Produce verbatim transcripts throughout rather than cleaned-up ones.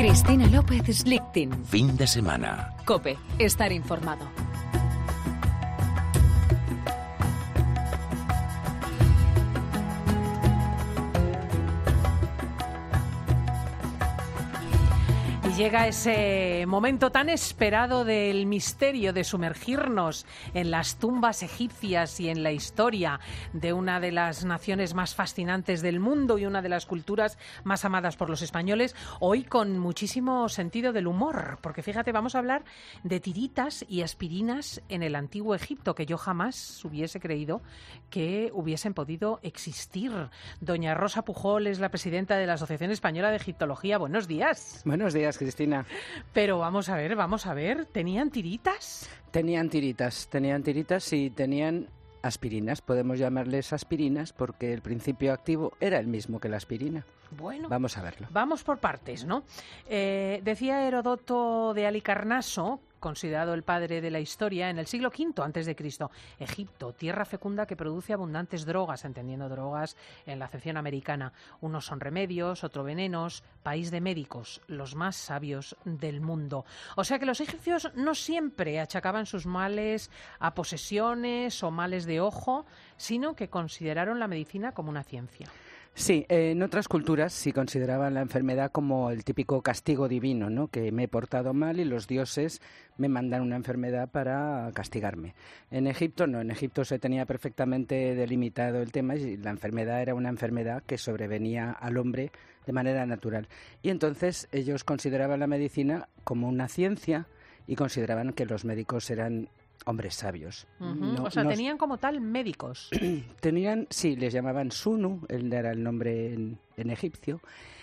Cristina López Slichting. Fin de semana. COPE. Estar informado. Llega ese momento tan esperado del misterio de sumergirnos en las tumbas egipcias y en la historia de una de las naciones más fascinantes del mundo y una de las culturas más amadas por los españoles, hoy con muchísimo sentido del humor, porque fíjate, vamos a hablar de tiritas y aspirinas en el antiguo Egipto, que yo jamás hubiese creído que hubiesen podido existir. Doña Rosa Pujol es la presidenta de la Asociación Española de Egiptología. Buenos días. Buenos días, Cristina. Pero vamos a ver, vamos a ver, ¿tenían tiritas? Tenían tiritas, tenían tiritas y tenían aspirinas. Podemos llamarles aspirinas porque el principio activo era el mismo que la aspirina. Bueno, vamos a verlo. Vamos por partes, ¿no? Eh, decía Heródoto de Halicarnaso, considerado el padre de la historia, en el siglo quinto antes de Cristo, Egipto, tierra fecunda que produce abundantes drogas, entendiendo drogas en la acepción americana. Unos son remedios, otros venenos, país de médicos, los más sabios del mundo. O sea que los egipcios no siempre achacaban sus males a posesiones o males de ojo, sino que consideraron la medicina como una ciencia. Sí, eh, en otras culturas sí consideraban la enfermedad como el típico castigo divino, ¿no? Que me he portado mal y los dioses me mandan una enfermedad para castigarme. En Egipto no, en Egipto se tenía perfectamente delimitado el tema y la enfermedad era una enfermedad que sobrevenía al hombre de manera natural. Y entonces ellos consideraban la medicina como una ciencia y consideraban que los médicos eran hombres sabios. Uh-huh. No, o sea, no, tenían como tal médicos. Tenían, sí, les llamaban Sunu, él era el nombre en, en egipcio,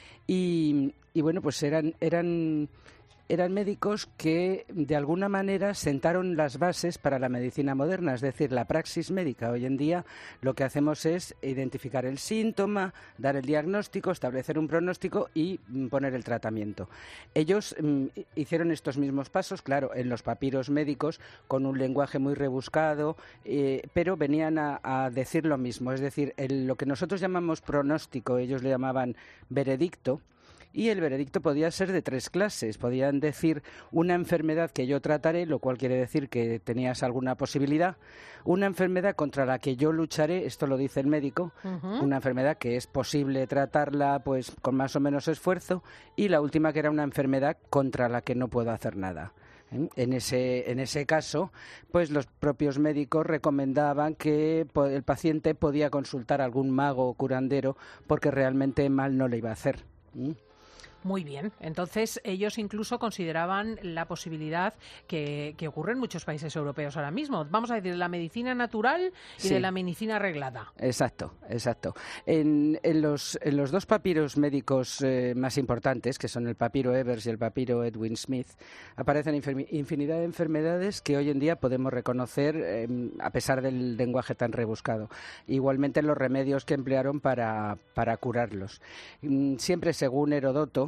y, y bueno, pues eran, eran, eran médicos que de alguna manera sentaron las bases para la medicina moderna, es decir, la praxis médica. Hoy en día lo que hacemos es identificar el síntoma, dar el diagnóstico, establecer un pronóstico y mm, poner el tratamiento. Ellos mm, hicieron estos mismos pasos, claro, en los papiros médicos, con un lenguaje muy rebuscado, eh, pero venían a, a decir lo mismo, es decir, el, lo que nosotros llamamos pronóstico, ellos le llamaban veredicto. Y el veredicto podía ser de tres clases. Podían decir una enfermedad que yo trataré, lo cual quiere decir que tenías alguna posibilidad. Una enfermedad contra la que yo lucharé, esto lo dice el médico, uh-huh. Una enfermedad que es posible tratarla pues con más o menos esfuerzo. Y la última, que era una enfermedad contra la que no puedo hacer nada. En ese, en ese caso, pues los propios médicos recomendaban que el paciente podía consultar a algún mago o curandero porque realmente mal no le iba a hacer. ¿Mm? Muy bien. Entonces, ellos incluso consideraban la posibilidad que, que ocurre en muchos países europeos ahora mismo. Vamos a decir, la medicina natural y sí. de la medicina arreglada. Exacto, exacto. En, en, los, en los dos papiros médicos eh, más importantes, que son el papiro Evers y el papiro Edwin Smith, aparecen infinidad de enfermedades que hoy en día podemos reconocer eh, a pesar del lenguaje tan rebuscado. Igualmente los remedios que emplearon para, para curarlos. Siempre según Heródoto,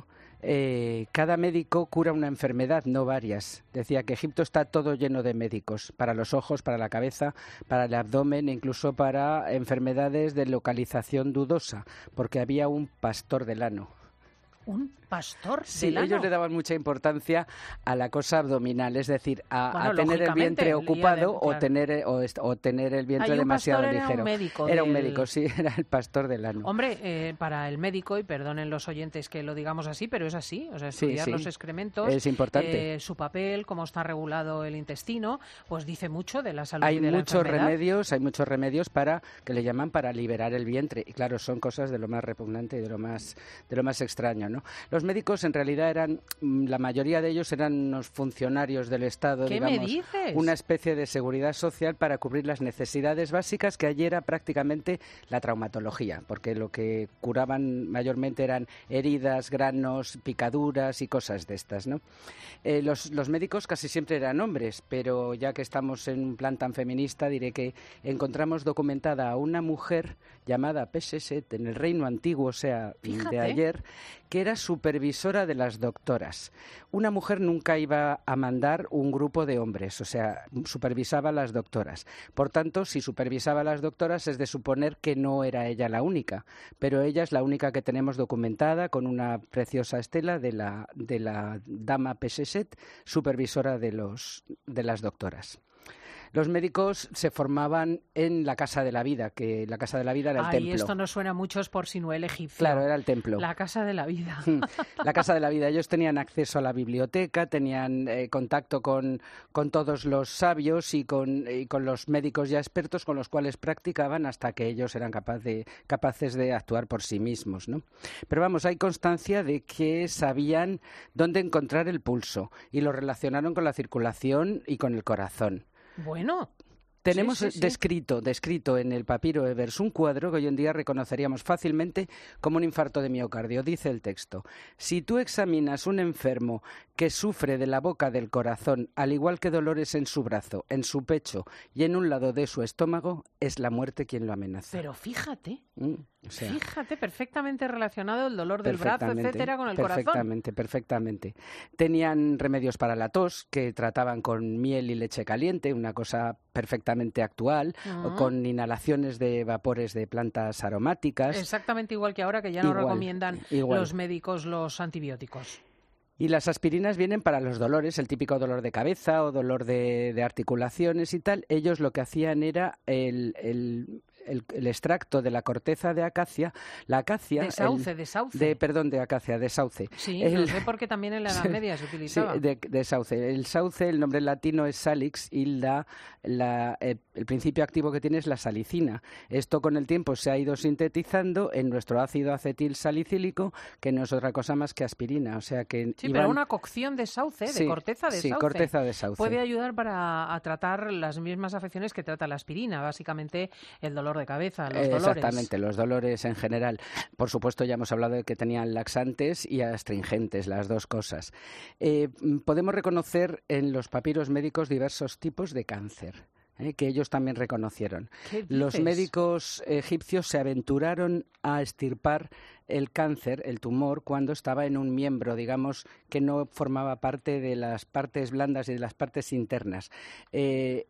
Eh, cada médico cura una enfermedad, no varias. Decía que Egipto está todo lleno de médicos, para los ojos, para la cabeza, para el abdomen, incluso para enfermedades de localización dudosa, porque había un pastor del ano. ¿Un pastor sí, del ano? Ellos le daban mucha importancia a la cosa abdominal, es decir, a, bueno, a tener el vientre el ocupado de, claro. o tener o, o tener el vientre Hay un demasiado pastor, ligero. Era un médico. Era del... un médico, sí, era el pastor del ano. Hombre, eh, para el médico, y perdonen los oyentes que lo digamos así, pero es así, o sea, estudiar sí, sí. los excrementos, es importante. Eh, su papel, cómo está regulado el intestino, pues dice mucho de la salud hay y de la muchos enfermedad. remedios, hay muchos remedios para que le llaman para liberar el vientre, y claro, son cosas de lo más repugnante y de lo más de lo más extraño, ¿no? Los médicos en realidad eran, la mayoría de ellos eran unos funcionarios del Estado, ¿Qué digamos, me dices? una especie de seguridad social para cubrir las necesidades básicas, que allí era prácticamente la traumatología, porque lo que curaban mayormente eran heridas, granos, picaduras y cosas de estas, ¿no? Eh, los, los médicos casi siempre eran hombres, pero ya que estamos en un plan tan feminista, diré que encontramos documentada a una mujer llamada Peseset en el Reino Antiguo, o sea, Fíjate. de ayer, que era supervisora de las doctoras. Una mujer nunca iba a mandar un grupo de hombres, o sea, supervisaba a las doctoras. Por tanto, si supervisaba a las doctoras es de suponer que no era ella la única, pero ella es la única que tenemos documentada con una preciosa estela de la, de la dama Péchechet, supervisora de, los, de las doctoras. Los médicos se formaban en la Casa de la Vida, que la Casa de la Vida era el Ay, templo. Esto no suena mucho por Sinuel egipcio. Claro, era el templo. La Casa de la Vida. La Casa de la Vida. Ellos tenían acceso a la biblioteca, tenían eh, contacto con, con todos los sabios y con, y con los médicos ya expertos con los cuales practicaban hasta que ellos eran capaz de, capaces de actuar por sí mismos, ¿no? Pero vamos, hay constancia de que sabían dónde encontrar el pulso y lo relacionaron con la circulación y con el corazón. Bueno, tenemos sí, sí, sí. descrito, descrito en el papiro Ebers un cuadro que hoy en día reconoceríamos fácilmente como un infarto de miocardio. Dice el texto: si tú examinas un enfermo que sufre de la boca del corazón, al igual que dolores en su brazo, en su pecho y en un lado de su estómago, es la muerte quien lo amenaza. Pero fíjate, Mm, o sea, fíjate, perfectamente relacionado el dolor del brazo, perfectamente, etcétera, con el corazón. Perfectamente, perfectamente. Tenían remedios para la tos que trataban con miel y leche caliente, una cosa perfectamente actual, Uh-huh. o con inhalaciones de vapores de plantas aromáticas. Exactamente igual que ahora, que ya no Igual, recomiendan igual. los médicos los antibióticos. Y las aspirinas vienen para los dolores, el típico dolor de cabeza o dolor de, de articulaciones y tal. Ellos lo que hacían era el, el, el, el extracto de la corteza de acacia, la acacia... De sauce, el, de sauce. De, perdón, de acacia, de sauce. Sí, el, lo sé porque también en la Edad Media se utilizaba. Sí, de, de sauce. El sauce, el nombre latino es salix y la, la, el, el principio activo que tiene es la salicina. Esto con el tiempo se ha ido sintetizando en nuestro ácido acetil salicílico, que no es otra cosa más que aspirina. O sea que Sí, iban... pero una cocción de sauce, de Sí, corteza de sí, sauce. corteza de sauce. Puede ayudar para a tratar las mismas afecciones que trata la aspirina, básicamente el dolor de cabeza, los dolores. Exactamente, los dolores en general. Por supuesto, ya hemos hablado de que tenían laxantes y astringentes, las dos cosas. Eh, podemos reconocer en los papiros médicos diversos tipos de cáncer. ¿eh? Que ellos también reconocieron. Los médicos egipcios se aventuraron a extirpar el cáncer, el tumor, cuando estaba en un miembro, digamos, que no formaba parte de las partes blandas y de las partes internas. Eh,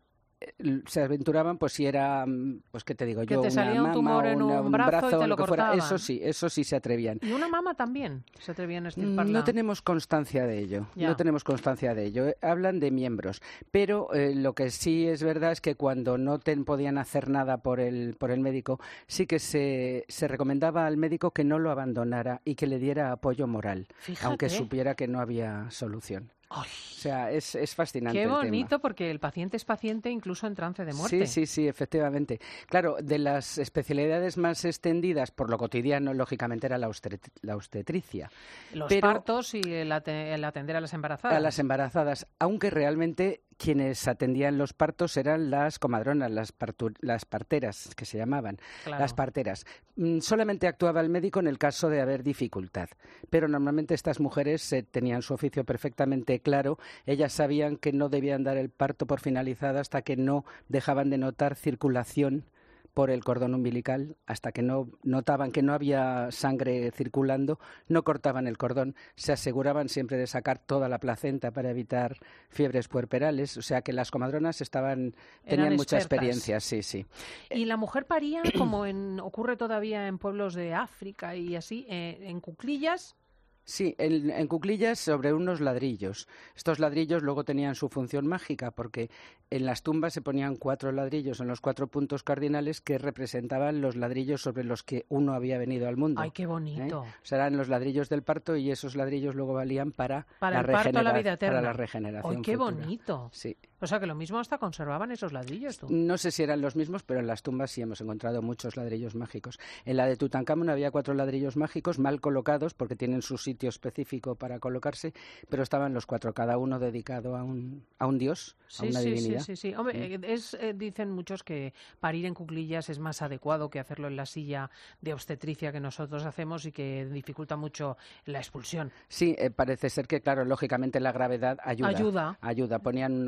se aventuraban, pues si era, pues qué te digo que yo, te una salía un mama tumor en una, un un brazo, brazo y te o lo lo que fuera, cortaban. eso sí, eso sí se atrevían. Y una mama también se atrevían a extirparla. No tenemos constancia de ello, Ya. no tenemos constancia de ello. Hablan de miembros, pero eh, lo que sí es verdad es que cuando no te podían hacer nada por el, por el médico, sí que se, se recomendaba al médico que no lo abandonara y que le diera apoyo moral, Fíjate. aunque supiera que no había solución. Ay, O sea, es, es fascinante qué el tema. bonito, porque el paciente es paciente incluso en trance de muerte. Sí, sí, sí, efectivamente. Claro, de las especialidades más extendidas por lo cotidiano, lógicamente, era la, obstet- la obstetricia. Los Pero- partos y el, ate- el atender a las embarazadas. A las embarazadas, aunque realmente quienes atendían los partos eran las comadronas, las, partu- las parteras, que se llamaban, Claro. las parteras. Mm, solamente actuaba el médico en el caso de haber dificultad, pero normalmente estas mujeres eh, tenían su oficio perfectamente claro. Ellas sabían que no debían dar el parto por finalizado hasta que no dejaban de notar circulación por el cordón umbilical, hasta que no notaban que no había sangre circulando, no cortaban el cordón, se aseguraban siempre de sacar toda la placenta para evitar fiebres puerperales, o sea que las comadronas estaban tenían Eran mucha expertas. experiencia, sí, sí. Y la mujer paría, como en, ocurre todavía en pueblos de África y así, eh, en cuclillas. Sí, en, en cuclillas sobre unos ladrillos. Estos ladrillos luego tenían su función mágica porque en las tumbas se ponían cuatro ladrillos en los cuatro puntos cardinales que representaban los ladrillos sobre los que uno había venido al mundo. Ay, qué bonito. ¿eh? O sea, eran los ladrillos del parto y esos ladrillos luego valían para, Para la, el parto a la regenera- vida eterna. para la regeneración Ay, qué futura. bonito. Sí. O sea, que lo mismo hasta conservaban esos ladrillos, tú. No sé si eran los mismos, pero en las tumbas sí hemos encontrado muchos ladrillos mágicos. En la de Tutankamón había cuatro ladrillos mágicos mal colocados porque tienen su sitio específico para colocarse, pero estaban los cuatro, cada uno dedicado a un, a un dios, a Sí, una sí, divinidad. sí, sí, sí. Hombre, eh, es, eh, dicen muchos que parir en cuclillas es más adecuado que hacerlo en la silla de obstetricia que nosotros hacemos y que dificulta mucho la expulsión. Sí, eh, parece ser que, claro, lógicamente la gravedad ayuda. Ayuda. Ayuda. Ponían unos, unos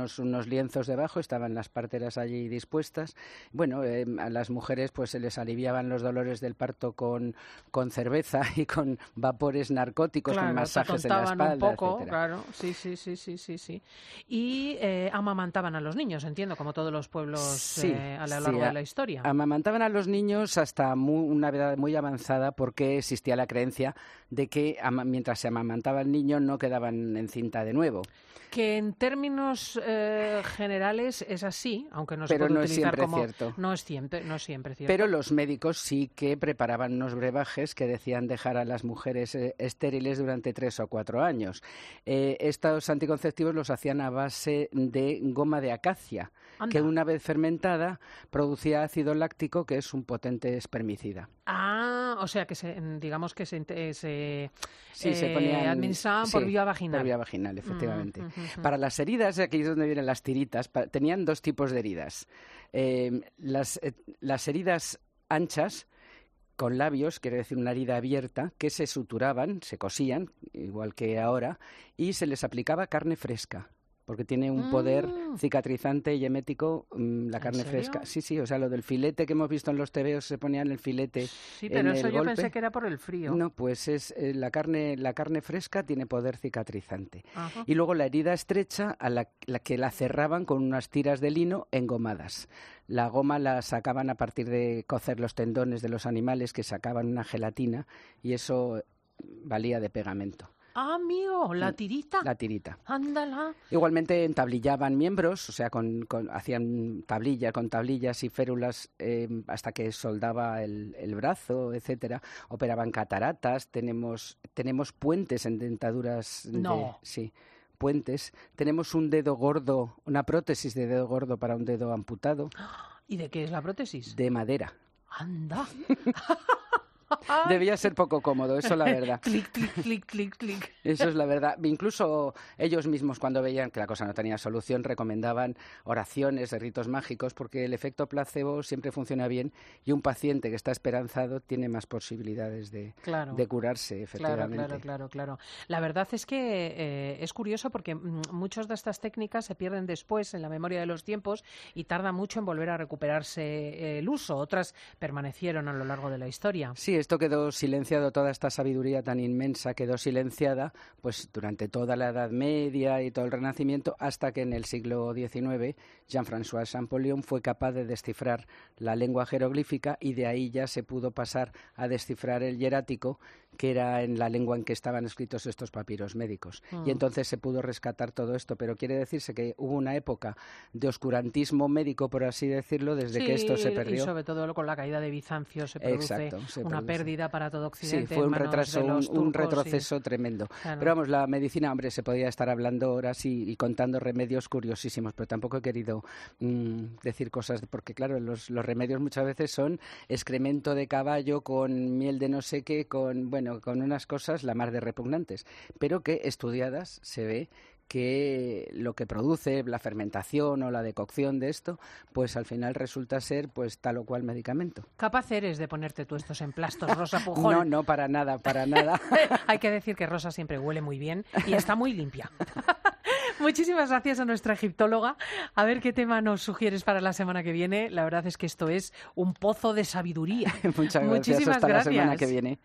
unos lienzos debajo, estaban las parteras allí dispuestas. Bueno, eh, a las mujeres pues se les aliviaban los dolores del parto con, con cerveza y con vapores narcóticos, claro, con masajes en la espalda, un poco, etcétera. Claro, sí, sí, sí, sí, sí, sí. Y eh, amamantaban a los niños, entiendo, como todos los pueblos sí, eh, a lo largo sí, de la historia. Amamantaban a los niños hasta muy, una edad muy avanzada, porque existía la creencia de que ama, mientras se amamantaba el niño no quedaban encinta de nuevo. Que en términos eh, generales es así, aunque no se Pero puede no es utilizar siempre como... cierto. No es siempre, no es siempre cierto. Pero los médicos sí que preparaban unos brebajes que decían dejar a las mujeres eh, estériles durante tres o cuatro años. Eh, estos anticonceptivos los hacían a base de goma de acacia, Anda. que una vez fermentada producía ácido láctico, que es un potente espermicida. Ah, o sea que se, digamos que se, se, sí, eh, se ponían, administraban sí, por vía vaginal. Por vía vaginal, efectivamente. Mm, mm, mm. Para las heridas, aquí es donde vienen las tiritas, pa, tenían dos tipos de heridas. Eh, las, eh, las heridas anchas, con labios, quiere decir una herida abierta, que se suturaban, se cosían, igual que ahora, y se les aplicaba carne fresca, porque tiene un poder Mm. cicatrizante y emético, mmm, la ¿En carne serio? fresca. Sí, sí, o sea, lo del filete que hemos visto en los tebeos, se ponían el filete Sí, pero en eso el yo golpe. pensé que era por el frío. No, pues es eh, la carne, la carne fresca tiene poder cicatrizante. Ajá. Y luego la herida estrecha, a la, la que la cerraban con unas tiras de lino engomadas. La goma la sacaban a partir de cocer los tendones de los animales, que sacaban una gelatina, y eso valía de pegamento. Ah, amigo, la tirita. La tirita. Ándala. Igualmente entablillaban miembros, o sea, con, con, hacían tablillas, con tablillas y férulas eh, hasta que soldaba el, el brazo, etcétera. Operaban cataratas, tenemos, tenemos puentes en dentaduras. De, No. Sí, puentes. Tenemos un dedo gordo, una prótesis de dedo gordo para un dedo amputado. ¿Y de qué es la prótesis? De madera. Anda. Debía ser poco cómodo, eso es la verdad. Clic, clic, clic, clic, clic. Eso es la verdad. Incluso ellos mismos, cuando veían que la cosa no tenía solución, recomendaban oraciones de ritos mágicos, porque el efecto placebo siempre funciona bien y un paciente que está esperanzado tiene más posibilidades de, Claro. de curarse, efectivamente. Claro, claro, claro, claro. La verdad es que eh, es curioso porque mm, muchas de estas técnicas se pierden después en la memoria de los tiempos y tarda mucho en volver a recuperarse eh, el uso. Otras permanecieron a lo largo de la historia. Sí, esto quedó silenciado, toda esta sabiduría tan inmensa quedó silenciada pues durante toda la Edad Media y todo el Renacimiento, hasta que en el siglo diecinueve Jean-François Champollion fue capaz de descifrar la lengua jeroglífica, y de ahí ya se pudo pasar a descifrar el hierático, que era en la lengua en que estaban escritos estos papiros médicos. Mm. Y entonces se pudo rescatar todo esto, pero quiere decirse que hubo una época de oscurantismo médico, por así decirlo, desde sí, que esto se perdió. Y sobre todo con la caída de Bizancio se produce Exacto, se una produce. pérdida para todo Occidente. Sí, fue un en manos retraso, de los un, un turcos, retroceso sí. tremendo. Claro. Pero vamos, la medicina, hombre, se podía estar hablando horas y, y contando remedios curiosísimos, pero tampoco he querido mmm, decir cosas, porque claro, los, los remedios muchas veces son excremento de caballo con miel de no sé qué, con, bueno, con unas cosas la más de repugnantes, pero que estudiadas se ve que lo que produce la fermentación o la decocción de esto, pues al final resulta ser pues tal o cual medicamento. Capaz eres de ponerte tú estos emplastos, Rosa Pujol. No, no, para nada, para nada. Hay que decir que Rosa siempre huele muy bien y está muy limpia. Muchísimas gracias a nuestra egiptóloga. A ver qué tema nos sugieres para la semana que viene. La verdad es que esto es un pozo de sabiduría. Muchas gracias. Muchísimas Hasta gracias. la semana que viene.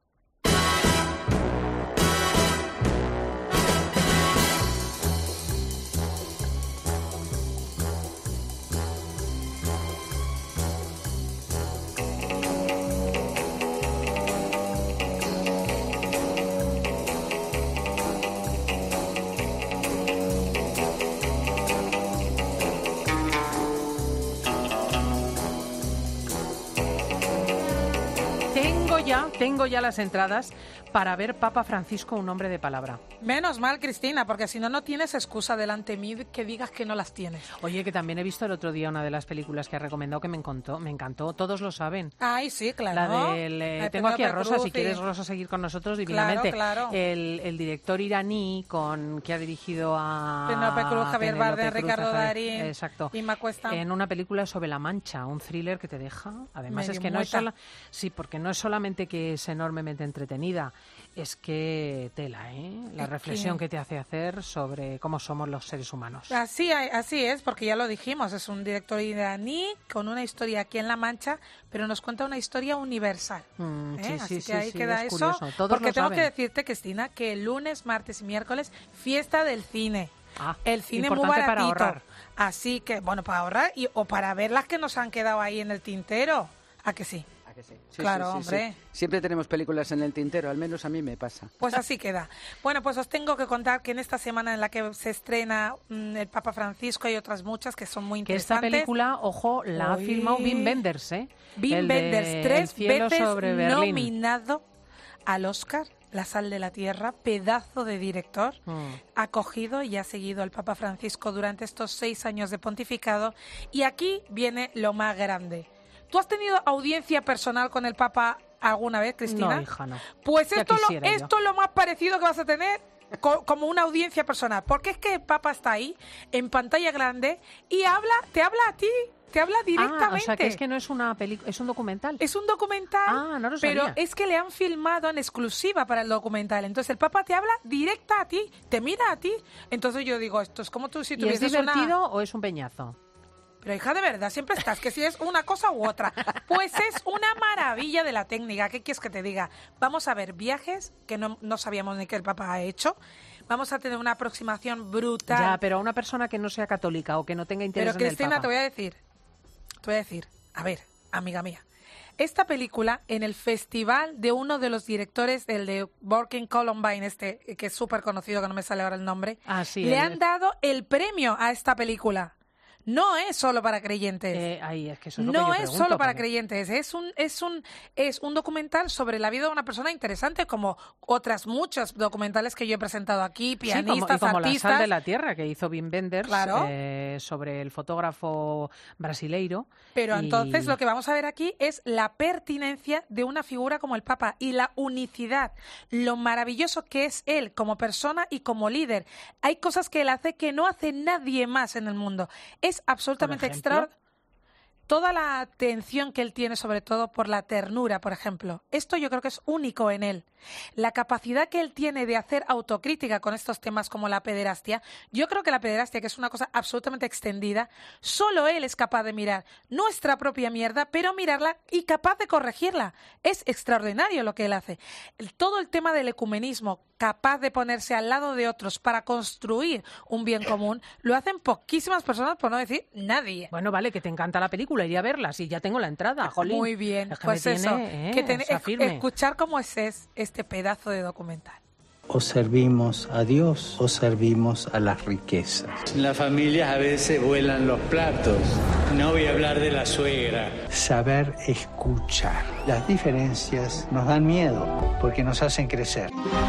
Tengo ya las entradas para ver Papa Francisco, un hombre de palabra. Menos mal, Cristina, porque si no, no tienes excusa delante de mí que digas que no las tienes. Oye, que también he visto el otro día una de las películas que ha recomendado que me encantó, me encantó, todos lo saben. Ay, sí, claro. La del, eh, la tengo aquí a Rosa, Cruz, si sí. quieres, Rosa, seguir con nosotros divinamente. Claro, claro. El, el director iraní con que ha dirigido a Penélope Cruz, Javier Penélope Bardem, Cruz, Ricardo Javier- Darín, Exacto. Inma Cuesta. En una película sobre La Mancha, un thriller que te deja. Además Medio es que no es muerta. sola, sí, porque no es solamente que es enormemente entretenida, es que tela, ¿eh? La Es reflexión que- que te hace hacer sobre cómo somos los seres humanos. Así, así es, porque ya lo dijimos, es un director iraní con una historia aquí en La Mancha, pero nos cuenta una historia universal. Mm, ¿eh? sí, Así sí, que sí, ahí sí, queda es eso, curioso. Todos porque lo tengo saben. que decirte, Cristina, que el lunes, martes y miércoles, fiesta del cine. Ah, El cine muy importante baratito. para ahorrar. Así que, bueno, para ahorrar y, o para ver las que nos han quedado ahí en el tintero. ¿A que sí? ¿A que sí? Claro, hombre. Siempre tenemos películas en el tintero, al menos a mí me pasa. Pues así queda. Bueno, pues os tengo que contar que en esta semana en la que se estrena mm, el Papa Francisco hay otras muchas que son muy Que esta interesantes. película, ojo, la ha Uy. filmado Wim Wenders, ¿eh? Wim El de Wenders, El tres cielo veces sobre Berlín. nominado al Oscar, La sal de la tierra, pedazo de director. Mm. Ha acogido y ha seguido al Papa Francisco durante estos seis años de pontificado. Y aquí viene lo más grande. ¿Tú has tenido audiencia personal con el Papa alguna vez, Cristina? No, hija, no. Pues Ya esto, lo, quisiera yo. esto es lo más parecido que vas a tener co- como una audiencia personal. Porque es que el Papa está ahí, en pantalla grande, y habla, te habla a ti, te habla directamente. Ah, o sea, que es que no es una película, es un documental. Es un documental, Ah, no lo pero sabía. es que le han filmado en exclusiva para el documental. Entonces el Papa te habla directa a ti, te mira a ti. Entonces yo digo, esto es como tú si ¿Y es tuvieses divertido una... o es un peñazo? Pero hija, de verdad, siempre estás, que si es una cosa u otra. Pues es una maravilla de la técnica. ¿Qué quieres que te diga? Vamos a ver viajes que no, no sabíamos ni que el Papa ha hecho. Vamos a tener una aproximación brutal. Ya, pero a una persona que no sea católica o que no tenga interés Pero en el Cristina, Papa. te voy a decir, te voy a decir, a ver, amiga mía, esta película en el festival de uno de los directores, el de Working Columbine, este que es súper conocido, que no me sale ahora el nombre, Ah, sí, le el- han dado el premio a esta película. No es solo para creyentes. Eh, ahí, es que eso es lo No que yo es pregunto, solo para porque- creyentes, es un, es un, es un documental sobre la vida de una persona interesante, como otras muchos documentales que yo he presentado aquí, Sí, pianistas, como, y como La artistas. sal de la tierra que hizo Wim Wenders Claro. eh, sobre el fotógrafo brasileiro. Pero Y- entonces lo que vamos a ver aquí es la pertinencia de una figura como el Papa y la unicidad, lo maravilloso que es él como persona y como líder. Hay cosas que él hace que no hace nadie más en el mundo. Es absolutamente ejemplo? extraordinario. Toda la atención que él tiene, sobre todo por la ternura, por ejemplo. Esto yo creo que es único en él. La capacidad que él tiene de hacer autocrítica con estos temas como la pederastia. Yo creo que la pederastia, que es una cosa absolutamente extendida, solo él es capaz de mirar nuestra propia mierda, pero mirarla y capaz de corregirla. Es extraordinario lo que él hace. El- todo el tema del ecumenismo, capaz de ponerse al lado de otros para construir un bien común, lo hacen poquísimas personas, por no decir nadie. Bueno, vale, que te encanta la película, iría a verla, si ya tengo la entrada, jolín. Muy bien, Es que pues me eso, tiene, eh, que ten- o sea, esc- firme. escuchar cómo es, es este pedazo de documental. O servimos a Dios o servimos a las riquezas. En las familias a veces vuelan los platos. No voy a hablar de la suegra. Saber escuchar. Las diferencias nos dan miedo porque nos hacen crecer.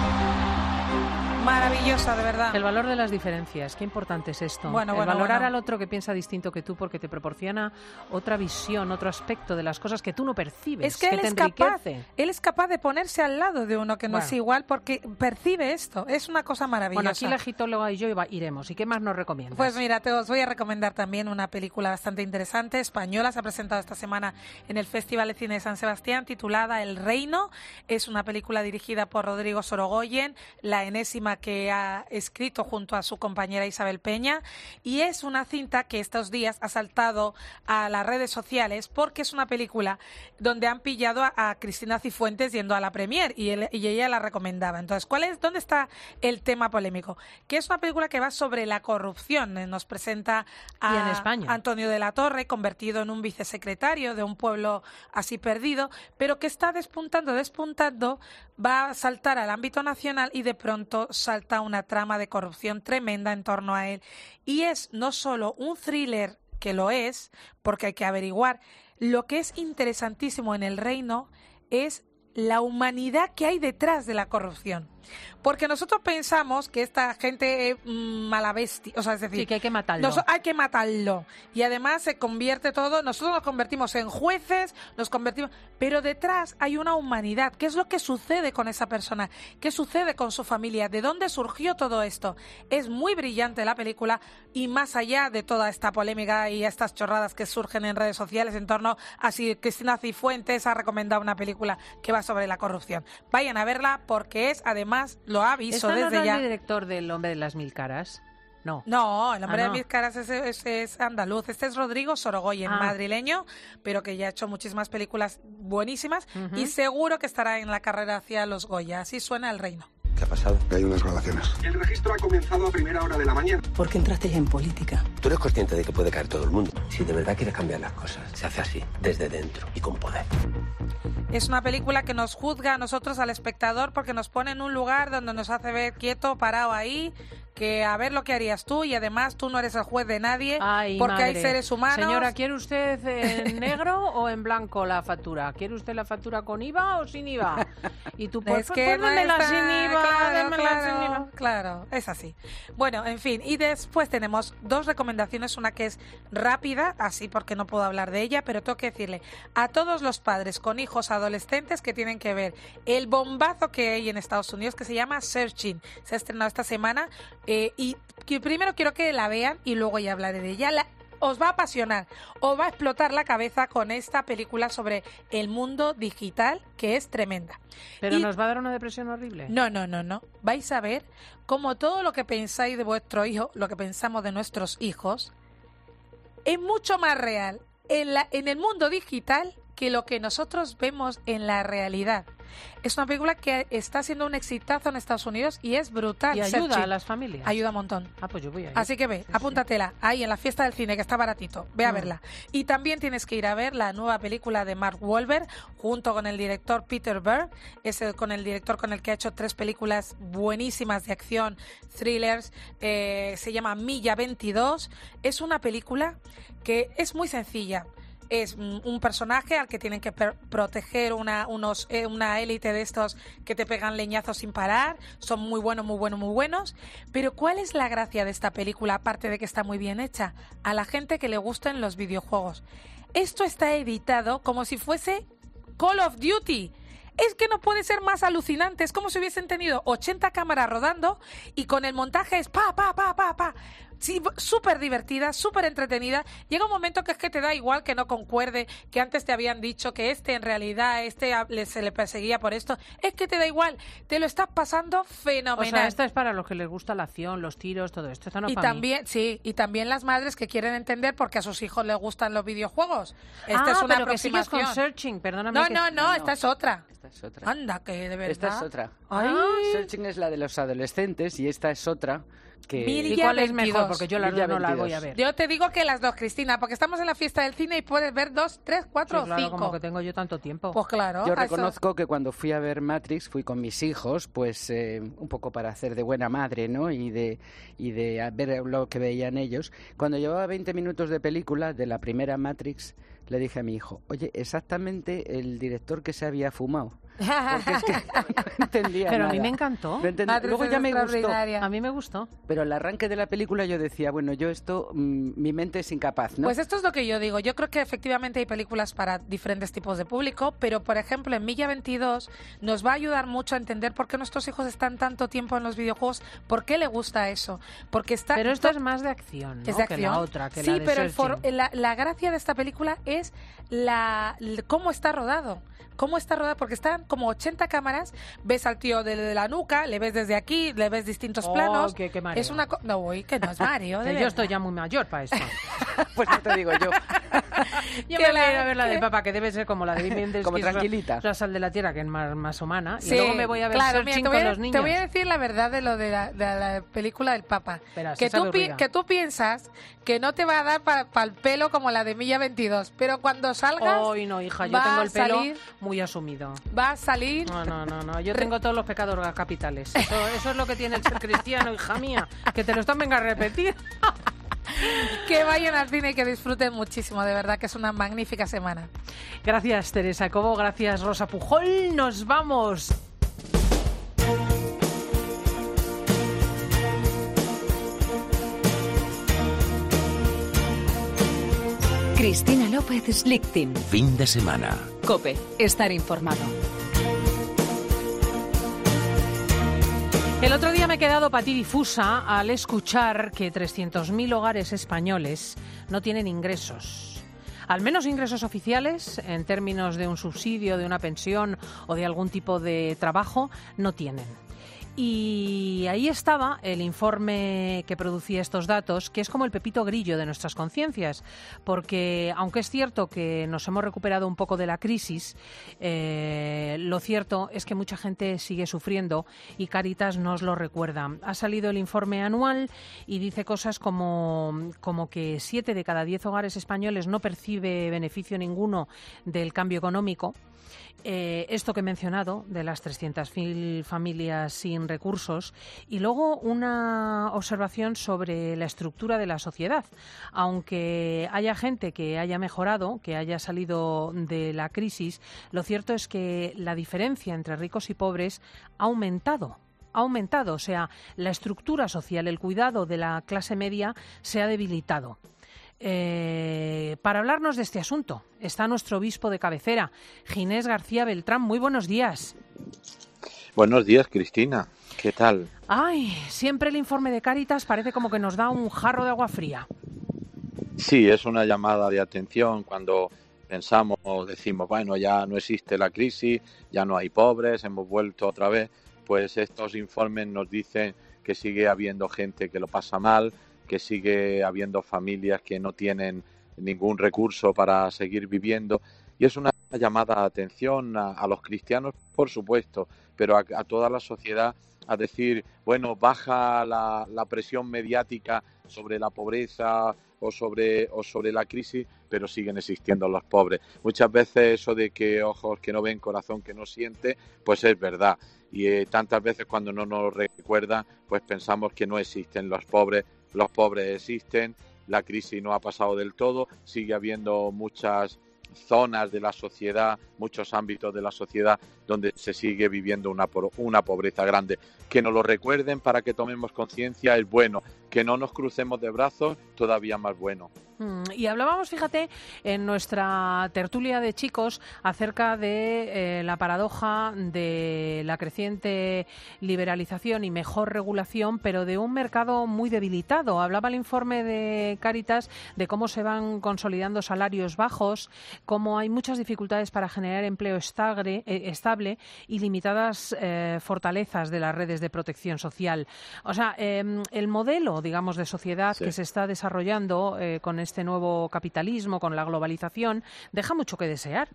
Maravillosa, de verdad. El valor de las diferencias, qué importante es esto. Bueno, El bueno, valorar bueno. al otro que piensa distinto que tú porque te proporciona otra visión, otro aspecto de las cosas que tú no percibes, Es que él te es capaz, enriquece. él es capaz de ponerse al lado de uno que no Bueno. es igual porque percibe esto. Es una cosa maravillosa. Bueno, aquí la egitóloga y yo iba- iremos. ¿Y qué más nos recomiendas? Pues mira, te os voy a recomendar también una película bastante interesante, española, se ha presentado esta semana en el Festival de Cine de San Sebastián, titulada El Reino. Es una película dirigida por Rodrigo Sorogoyen, la enésima que ha escrito junto a su compañera Isabel Peña, y es una cinta que estos días ha saltado a las redes sociales porque es una película donde han pillado a, a Cristina Cifuentes yendo a la premier y, él- y ella la recomendaba. Entonces, ¿cuál es, dónde está el tema polémico? Que es una película que va sobre la corrupción. Eh, Nos presenta a Y en España. Antonio de la Torre, convertido en un vicesecretario de un pueblo así perdido, pero que está despuntando, despuntando, va a saltar al ámbito nacional y de pronto salta una trama de corrupción tremenda en torno a él. Y es no solo un thriller, que lo es, porque hay que averiguar, lo que es interesantísimo en El Reino es la humanidad que hay detrás de la corrupción. Porque nosotros pensamos que esta gente es mm, mala bestia, o sea, es decir, Sí, que hay que matarlo. nos- hay que matarlo. Y además se convierte todo, nosotros nos convertimos en jueces, nos convertimos, pero detrás hay una humanidad. ¿Qué es lo que sucede con esa persona? ¿Qué sucede con su familia? ¿De dónde surgió todo esto? Es muy brillante la película y más allá de toda esta polémica y estas chorradas que surgen en redes sociales en torno a si Cristina Cifuentes ha recomendado una película que va a sobre la corrupción. Vayan a verla porque es, además, lo aviso ¿Esta no desde era ya. el director del Hombre de las Mil Caras? No. No, el hombre Ah, no. de mis caras es, es, es andaluz. Este es Rodrigo Sorogoyen, Ah. madrileño, pero que ya ha hecho muchísimas películas buenísimas Ujú. y seguro que estará en la carrera hacia los Goya. Así suena El Reino. ¿Qué ha pasado? Hay unas grabaciones. El registro ha comenzado a primera hora de la mañana. ¿Por qué entraste ya en política? Tú eres consciente de que puede caer todo el mundo. Si de verdad quieres cambiar las cosas, se hace así, desde dentro y con poder. Es una película que nos juzga a nosotros, al espectador, porque nos pone en un lugar donde nos hace ver quieto, parado ahí, que a ver lo que harías tú, y además tú no eres el juez de nadie, Ay, porque hay madre. seres humanos. Señora, ¿quiere usted en negro o en blanco la factura? ¿Quiere usted la factura con I V A o sin I V A? Y tú, pues, Es que no démela está- sin I V A, claro, démela sin I V A. claro, claro, es así. Bueno, en fin, y después tenemos dos recomendaciones, una que es rápida, así porque no puedo hablar de ella, pero tengo que decirle a todos los padres con hijos adolescentes que tienen que ver el bombazo que hay en Estados Unidos, que se llama Searching. Se ha estrenado esta semana eh, y que primero quiero que la vean y luego ya hablaré de ella. La, os va a apasionar, os va a explotar la cabeza con esta película sobre el mundo digital, que es tremenda. Pero Y- nos va a dar una depresión horrible. No, no, no, no. Vais a ver cómo todo lo que pensáis de vuestro hijo, lo que pensamos de nuestros hijos, es mucho más real en, la, en el mundo digital que lo que nosotros vemos en la realidad. Es una película que está siendo un exitazo en Estados Unidos y es brutal. Y ayuda Searching. a las familias. Ayuda un montón. Ah, pues yo voy a ir. Así que ve, Sí, sí. apúntatela ahí en la fiesta del cine, que está baratito. Ve a Mm. verla. Y también tienes que ir a ver la nueva película de Mark Wahlberg, junto con el director Peter Berg, es el, con el director con el que ha hecho tres películas buenísimas de acción, thrillers. Eh, se llama Milla veintidós. Es una película que es muy sencilla. Es mm, un personaje al que tienen que per- proteger una, unos, eh, una élite de estos que te pegan leñazos sin parar. Son muy buenos, muy buenos, muy buenos. Pero ¿cuál es la gracia de esta película, aparte de que está muy bien hecha? A la gente que le gustan los videojuegos. Esto está editado como si fuese Call of Duty. Es que no puede ser más alucinante. Es como si hubiesen tenido ochenta cámaras rodando y con el montaje es pa, pa, pa, pa, pa. Sí, súper divertida, súper entretenida. Llega un momento que es que te da igual que no concuerde, que antes te habían dicho que este en realidad, este a- le- se le perseguía por esto. Es que te da igual, te lo estás pasando O fenomenal. sea, esta es para los que les gusta la acción, los tiros, todo esto. Esta no es Y para mí. también, sí, y también las madres que quieren entender por qué a sus hijos les gustan los videojuegos. Esta ah, es una pero que sigues con aproximación. Searching, perdóname. No, que- no, no, no. esta es otra. Esta es otra. Anda, que de verdad. Esta es otra. Ay. Searching es la de los adolescentes y esta es otra que... Mil ¿Y cuál es mejor? veintidós. Porque yo las Milla dos no las voy veintidós. a ver. Yo te digo que las dos, Cristina, porque estamos en la fiesta del cine y puedes ver dos, tres, cuatro Sí, o claro, cinco. como que tengo yo tanto tiempo. Pues claro. Yo a eso- reconozco que cuando fui a ver Matrix fui con mis hijos, pues eh, un poco para hacer de buena madre, ¿no? Y de, y de a ver lo que veían ellos. Cuando llevaba veinte minutos de película, de la primera Matrix, le dije a mi hijo, oye, exactamente el director que se había fumado. Porque es que no entendía Pero a nada. mí me encantó. No entendía. Matrix Luego es ya me gustó. extraordinaria. A mí me gustó. Pero al arranque de la película yo decía, bueno, yo esto, mm, mi mente es incapaz, ¿no? Pues esto es lo que yo digo. Yo creo que efectivamente hay películas para diferentes tipos de público, pero por ejemplo en Milla veintidós nos va a ayudar mucho a entender por qué nuestros hijos están tanto tiempo en los videojuegos, por qué le gusta eso. Porque está Pero esto to- es más de acción, ¿no? es de Que acción. la otra, que sí, la de pero el Searching. for- la, la gracia de esta película es la, l- cómo está rodado. Cómo está rodado, porque están como ochenta cámaras, ves al tío de, de la nuca, le ves desde aquí, le ves distintos Oh, planos. qué- qué mareo. es una co- no, voy, que no es Mario. de Que yo verdad. estoy ya muy mayor para esto. Pues no te digo yo. Yo Que me voy a ir la- a ver la de que- papá, que debe ser como la de Wim Wenders, Como que es la- tranquilita. La sal de la tierra, que es más, más humana. Sí, y luego me voy a ver claro, mira, Searching te voy con a- los niños. Te voy a decir la verdad de lo de la, de la película del Papa. Verás, que, esa tú pi- aburrida. que tú piensas que no te va a dar para el pelo como la de Milla veintidós, pero cuando salgas Ay, no, hija, yo va tengo a el pelo salir- muy asumido. va a salir... No, no, no, no. Yo tengo todos los pecados capitales. Eso, eso es lo que tiene el ser cristiano, hija mía. Que te lo están venga a repetir. Que vayan al cine y que disfruten muchísimo, de verdad que es una magnífica semana. Gracias, Teresa Cobo. Gracias, Rosa Pujol. Nos vamos. Cristina López Slichting. Fin de semana. COPE. Estar informado. El otro día me he quedado patidifusa al escuchar que trescientos mil hogares españoles no tienen ingresos. al menos ingresos oficiales, en términos de un subsidio, de una pensión o de algún tipo de trabajo, no tienen. Y ahí estaba el informe que producía estos datos, que es como el pepito grillo de nuestras conciencias, porque aunque es cierto que nos hemos recuperado un poco de la crisis, eh, lo cierto es que mucha gente sigue sufriendo y Cáritas nos lo recuerda. Ha salido el informe anual y dice cosas como, como que siete de cada diez hogares españoles no percibe beneficio ninguno del cambio económico. Eh, esto que he mencionado, de las trescientas mil familias sin recursos, y luego una observación sobre la estructura de la sociedad. Aunque haya gente que haya mejorado, que haya salido de la crisis, lo cierto es que la diferencia entre ricos y pobres ha aumentado. Ha aumentado, o sea, la estructura social, el cuidado de la clase media se ha debilitado. Eh, para hablarnos de este asunto está nuestro obispo de cabecera, Ginés García Beltrán. Muy buenos días. Buenos días, Cristina. ¿Qué tal? Ay, siempre el informe de Cáritas parece como que nos da un jarro de agua fría. Sí, es una llamada de atención cuando pensamos, decimos, bueno, ya no existe la crisis, ya no hay pobres, hemos vuelto otra vez. Pues estos informes nos dicen que sigue habiendo gente que lo pasa mal, que sigue habiendo familias que no tienen ningún recurso para seguir viviendo, y es una llamada de atención a, a los cristianos, por supuesto, pero a, a toda la sociedad, a decir, bueno, baja la, la presión mediática sobre la pobreza o sobre, o sobre la crisis, pero siguen existiendo los pobres. Muchas veces eso de que ojos que no ven, corazón que no siente, pues es verdad. Y eh, tantas veces cuando no nos recuerdan, pues pensamos que no existen los pobres. Los pobres existen, la crisis no ha pasado del todo, sigue habiendo muchas zonas de la sociedad, muchos ámbitos de la sociedad donde se sigue viviendo una, una pobreza grande. Que nos lo recuerden para que tomemos conciencia es bueno, que no nos crucemos de brazos todavía más bueno. Mm, y hablábamos, fíjate, en nuestra tertulia de chicos acerca de eh, la paradoja de la creciente liberalización y mejor regulación, pero de un mercado muy debilitado. Hablaba el informe de Cáritas de cómo se van consolidando salarios bajos, cómo hay muchas dificultades para generar empleo estable, eh, estable y limitadas eh, fortalezas de las redes de protección social. O sea, eh, el modelo, digamos, de sociedad sí. que se está desarrollando eh, con este nuevo capitalismo, con la globalización, deja mucho que desear.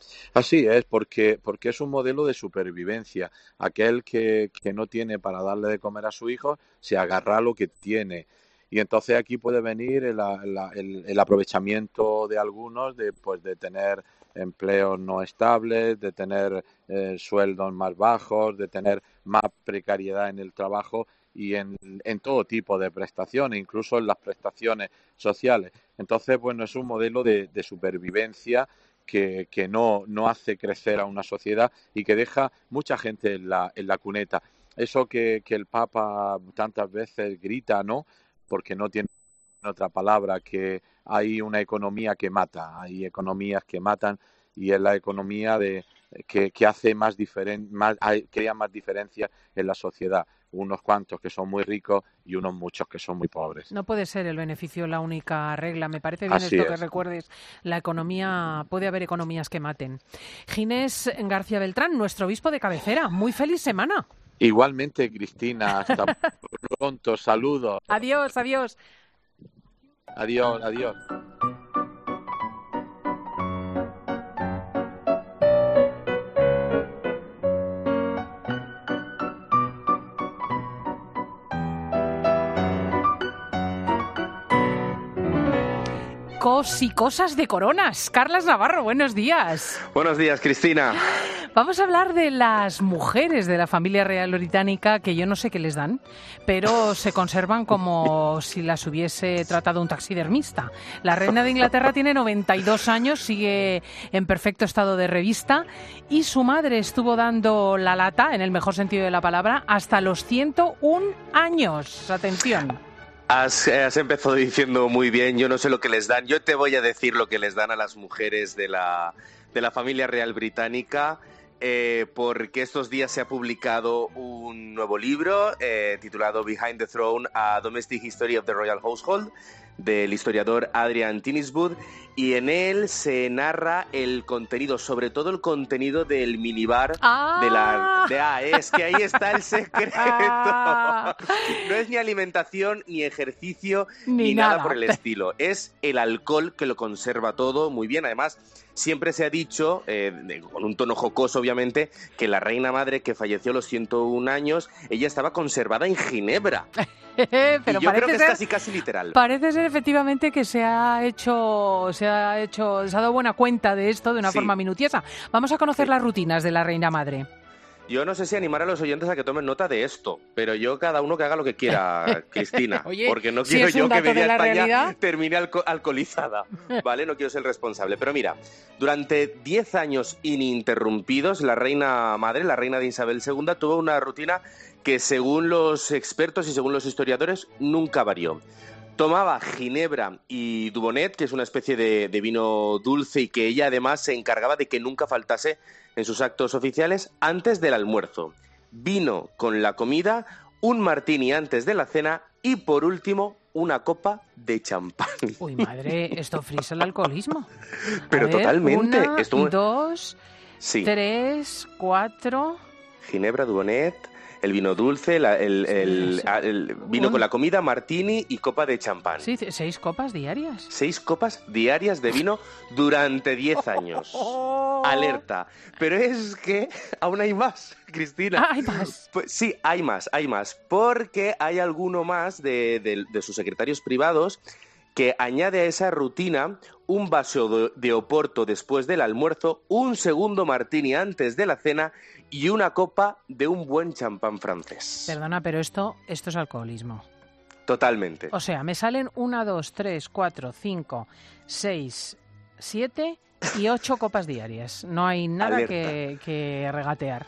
Así es, porque, porque es un modelo de supervivencia. Aquel que, que no tiene para darle de comer a su hijo, se agarra a lo que tiene. Y entonces aquí puede venir el, el, el aprovechamiento de algunos de, pues, de tener empleos no estables, de tener eh, sueldos más bajos, de tener más precariedad en el trabajo y en, en todo tipo de prestaciones, incluso en las prestaciones sociales. Entonces, bueno, es un modelo de, de supervivencia que, que no, no hace crecer a una sociedad y que deja mucha gente en la, en la cuneta. Eso que, que el Papa tantas veces grita, ¿no?, porque no tiene otra palabra, que hay una economía que mata, hay economías que matan, y es la economía de que, que hace más diferen, más hay, crea más diferencias en la sociedad, unos cuantos que son muy ricos y unos muchos que son muy pobres. No puede ser el beneficio la única regla. Me parece bien Así esto es. Que recuerdes, la economía, puede haber economías que maten. Ginés García Beltrán, nuestro obispo de cabecera, muy feliz semana. Igualmente, Cristina, hasta pronto, saludos. Adiós, adiós. Adiós, adiós. Cos y cosas de coronas. Carlas Navarro, buenos días. Buenos días, Cristina. Vamos a hablar de las mujeres de la familia real británica, que yo no sé qué les dan, pero se conservan como si las hubiese tratado un taxidermista. La reina de Inglaterra tiene noventa y dos años, sigue en perfecto estado de revista, y su madre estuvo dando la lata, en el mejor sentido de la palabra, hasta los ciento un años. Atención. Has, has empezado diciendo muy bien, yo no sé lo que les dan. Yo te voy a decir lo que les dan a las mujeres de la, de la familia real británica, eh, porque estos días se ha publicado un nuevo libro eh, titulado Behind the Throne, A Domestic History of the Royal Household, del historiador Adrian Tiniswood, y en él se narra el contenido, sobre todo el contenido del minibar ¡Ah! de la... De, ah, es que ahí está el secreto. Ah. No es ni alimentación, ni ejercicio, Ni ni, nada. nada por el estilo. Es el alcohol que lo conserva todo muy bien. Además, siempre se ha dicho, eh, de, con un tono jocoso obviamente, que la reina madre que falleció a los ciento un años, ella estaba conservada en Ginebra. Pero y yo creo que ser, es casi casi literal. Parece ser efectivamente que se ha hecho, se ha hecho, se ha dado buena cuenta de esto de una Sí. forma minuciosa. Vamos a conocer Sí. las rutinas de la reina madre. Yo no sé si animar a los oyentes a que tomen nota de esto, pero yo cada uno que haga lo que quiera, Cristina, Oye, porque no si quiero es un yo que dato de Media la España realidad. termine alco- alcoholizada, ¿vale? No quiero ser el responsable. Pero mira, durante diez años ininterrumpidos, la reina madre, la reina de Isabel segunda, tuvo una rutina que según los expertos y según los historiadores nunca varió. Tomaba ginebra y dubonet, que es una especie de, de vino dulce y que ella además se encargaba de que nunca faltase en sus actos oficiales antes del almuerzo. Vino con la comida, un martini antes de la cena y, por último, una copa de champán. Uy, madre, esto frisa el alcoholismo. Pero A ver, totalmente. Una, Esto... dos, sí. tres, cuatro... Ginebra, dubonet, el vino dulce, la- el, el- Sí, a- el vino Un- con la comida, martini y copa de champán. Sí, seis copas diarias. Seis copas diarias de vino durante diez años. Alerta. Pero es que aún hay más, Cristina. Ah, hay más. Pues sí, hay más, hay más. Porque hay alguno más de, de- de sus secretarios privados que añade a esa rutina un vaso de, de Oporto después del almuerzo, un segundo martini antes de la cena y una copa de un buen champán francés. Perdona, pero esto, esto es alcoholismo. Totalmente. O sea, me salen una, dos, tres, cuatro, cinco, seis, siete y ocho copas diarias. No hay nada que, que regatear.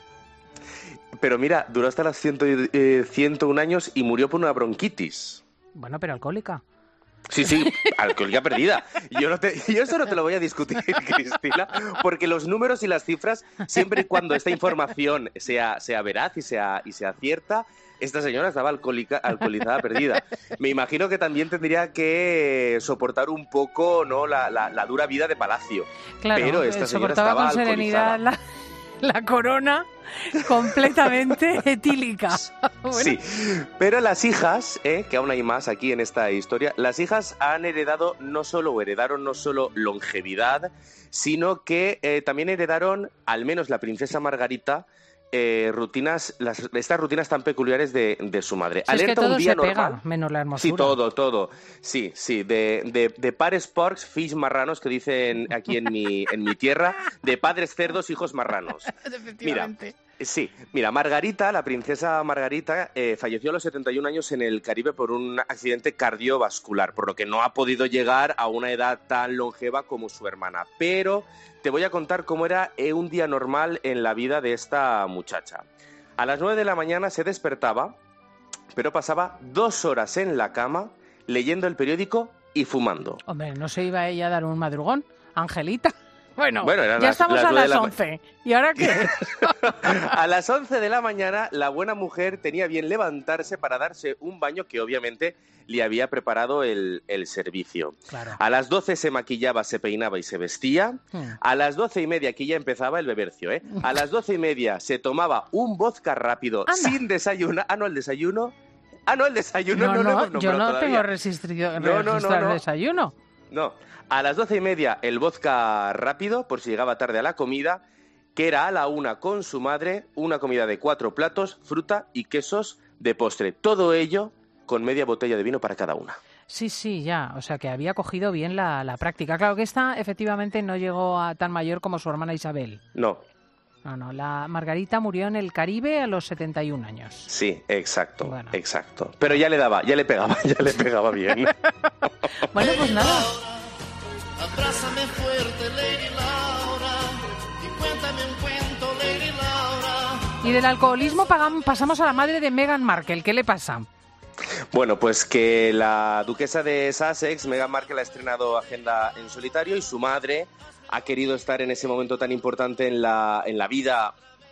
Pero mira, duró hasta los ciento, eh, ciento un años y murió por una bronquitis. Bueno, pero alcohólica. Sí, sí, alcohólica perdida. Yo, no te, yo eso no te lo voy a discutir, Cristina, porque los números y las cifras, siempre y cuando esta información sea, sea veraz y sea, y sea cierta, esta señora estaba alcohólica, alcoholizada perdida. Me imagino que también tendría que soportar un poco, ¿no?, la, la, la dura vida de palacio. Claro, Pero esta señora soportaba estaba con serenidad alcoholizada. la, la corona completamente etílica. Bueno, Sí, pero las hijas, eh, que aún hay más aquí en esta historia, las hijas han heredado no solo, o heredaron no solo longevidad, sino que eh, también heredaron, al menos la princesa Margarita, eh, rutinas, las, estas rutinas tan peculiares de, de su madre. si es que Alerta todo un día se normal. pega, menos la hermosura. Sí, todo, todo. Sí, sí, de, de, de pares porcs, fish marranos, que dicen aquí en mi, en mi tierra, de padres cerdos, hijos marranos. Mira, sí, mira, Margarita, la princesa Margarita, eh, falleció a los setenta y un años en el Caribe por un accidente cardiovascular, por lo que no ha podido llegar a una edad tan longeva como su hermana. Pero te voy a contar cómo era eh, un día normal en la vida de esta muchacha. A las nueve de la mañana se despertaba, pero pasaba dos horas en la cama leyendo el periódico y fumando. Hombre, ¿no se iba ella a dar un madrugón? Angelita. Bueno, Bueno, eran ya las- estamos las a nueve de las la ma- once. ¿Y ahora qué? A las once de la mañana, la buena mujer tenía bien levantarse para darse un baño que obviamente le había preparado el, el servicio. Claro. A las doce se maquillaba, se peinaba y se vestía. Hmm. A las doce y media, aquí ya empezaba el bebercio, ¿eh? A las doce y media se tomaba un vodka rápido Anda. sin desayunar. Ah, no, el desayuno. Ah, no, el desayuno no, No, lo no, hemos yo nombrado no todavía. tengo registrido, No, no, no, registrado no. desayuno. No, a las doce y media el vodka rápido, por si llegaba tarde a la comida, que era a la una con su madre, una comida de cuatro platos, fruta y quesos de postre. Todo ello con media botella de vino para cada una. Sí, sí, ya. O sea, que había cogido bien la, la práctica. Claro que esta, efectivamente, no llegó a tan mayor como su hermana Isabel. No, No, no. La Margarita murió en el Caribe a los setenta y un años. sí, exacto, Bueno. exacto. Pero ya le daba, ya le pegaba, ya le pegaba bien. Bueno, pues nada. Abrázame fuerte, Lady Laura, y cuéntame un cuento, Lady Laura. Y del alcoholismo pagam- pasamos a la madre de Meghan Markle. ¿Qué le pasa? Bueno, pues que la duquesa de Sussex, Meghan Markle, ha estrenado Agenda en solitario y su madre ha querido estar en ese momento tan importante en la, en la vida